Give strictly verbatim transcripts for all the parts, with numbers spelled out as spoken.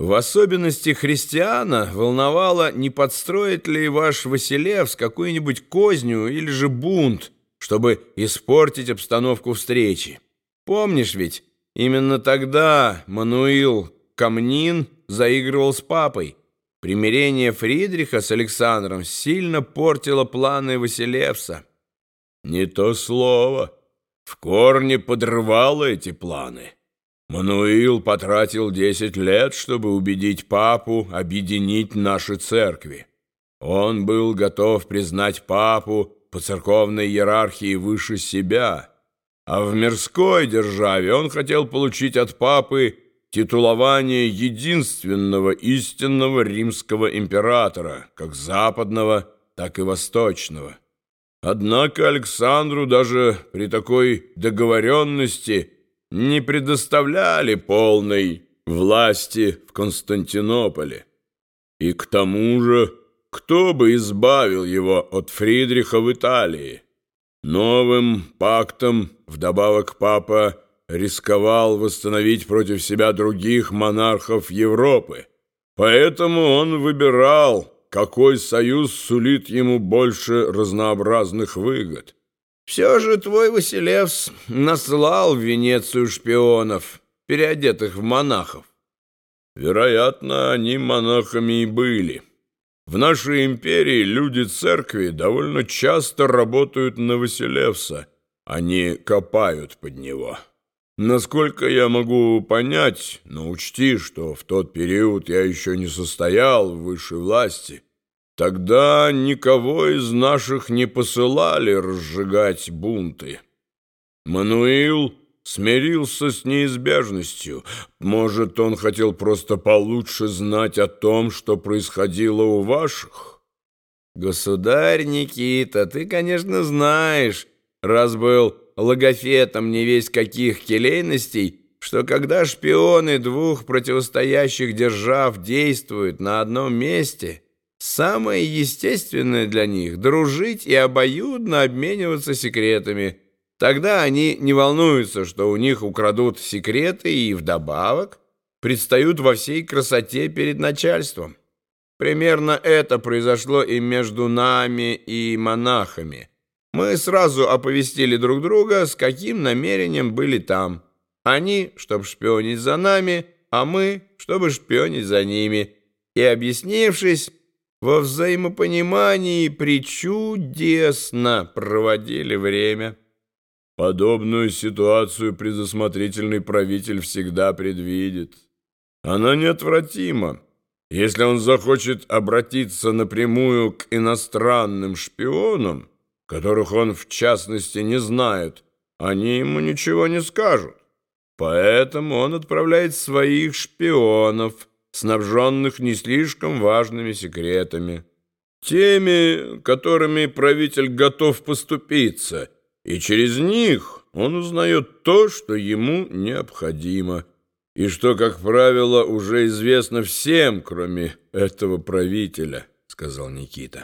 В особенности христиана волновало, не подстроит ли ваш Василевс какую-нибудь козню или же бунт, чтобы испортить обстановку встречи. Помнишь ведь, именно тогда Мануил Камнин заигрывал с папой. Примирение Фридриха с Александром сильно портило планы Василевса. Не то слово. В корне подрывало эти планы. Мануил потратил десять лет, чтобы убедить папу объединить наши церкви. Он был готов признать папу по церковной иерархии выше себя, а в мирской державе он хотел получить от папы титулование единственного истинного римского императора, как западного, так и восточного. Однако Александру даже при такой договоренности не предоставляли полной власти в Константинополе. И к тому же, кто бы избавил его от Фридриха в Италии? Новым пактом вдобавок папа рисковал восстановить против себя других монархов Европы. Поэтому он выбирал, какой союз сулит ему больше разнообразных выгод. Все же твой Василевс наслал в Венецию шпионов, переодетых в монахов. Вероятно, они монахами и были. В нашей империи люди церкви довольно часто работают на Василевса, они копают под него. Насколько я могу понять, но учти, что в тот период я еще не состоял в высшей власти, тогда никого из наших не посылали разжигать бунты. Мануил смирился с неизбежностью. Может, он хотел просто получше знать о том, что происходило у ваших? Государь Никита, ты, конечно, знаешь, раз был логофетом не весть каких келейностей, что когда шпионы двух противостоящих держав действуют на одном месте, самое естественное для них — дружить и обоюдно обмениваться секретами. Тогда они не волнуются, что у них украдут секреты и вдобавок предстают во всей красоте перед начальством. Примерно это произошло и между нами и монахами. Мы сразу оповестили друг друга, с каким намерением были там. Они, чтобы шпионить за нами, а мы, чтобы шпионить за ними. И, объяснившись, во взаимопонимании причудесно проводили время. Подобную ситуацию предусмотрительный правитель всегда предвидит. Она неотвратима. Если он захочет обратиться напрямую к иностранным шпионам, которых он в частности не знает, они ему ничего не скажут. Поэтому он отправляет своих шпионов, снабженных не слишком важными секретами, теми, которыми правитель готов поступиться, и через них он узнает то, что ему необходимо, и что, как правило, уже известно всем, кроме этого правителя, — сказал Никита.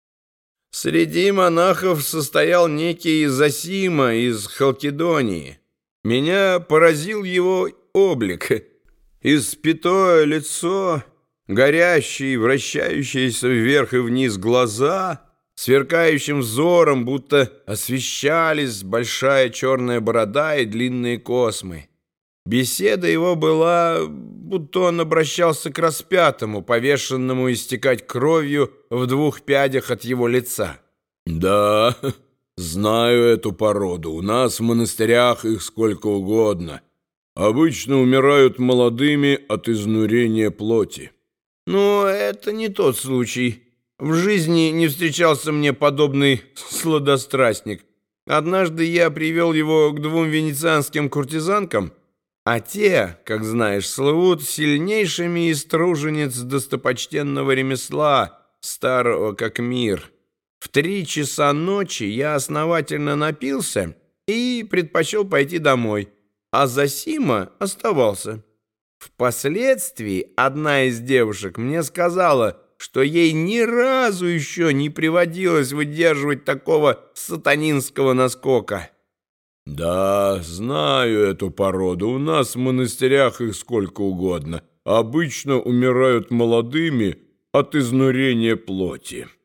Среди монахов состоял некий Зосима из Халкидонии. Меня поразил его облик. Испятое лицо, горящие, вращающиеся вверх и вниз глаза, сверкающим взором будто освещались большая черная борода и длинные космы. Беседа его была, будто он обращался к распятому, повешенному истекать кровью в двух пядях от его лица. «Да, знаю эту породу. У нас в монастырях их сколько угодно. Обычно умирают молодыми от изнурения плоти». «Но это не тот случай. В жизни не встречался мне подобный сладострастник. Однажды я привел его к двум венецианским куртизанкам, а те, как знаешь, слывут сильнейшими из тружениц достопочтенного ремесла, старого как мир. В три часа ночи я основательно напился и предпочел пойти домой, а Зосима оставался. Впоследствии одна из девушек мне сказала, что ей ни разу еще не приводилось выдерживать такого сатанинского наскока. «Да, знаю эту породу. У нас в монастырях их сколько угодно. обычно умирают молодыми от изнурения плоти.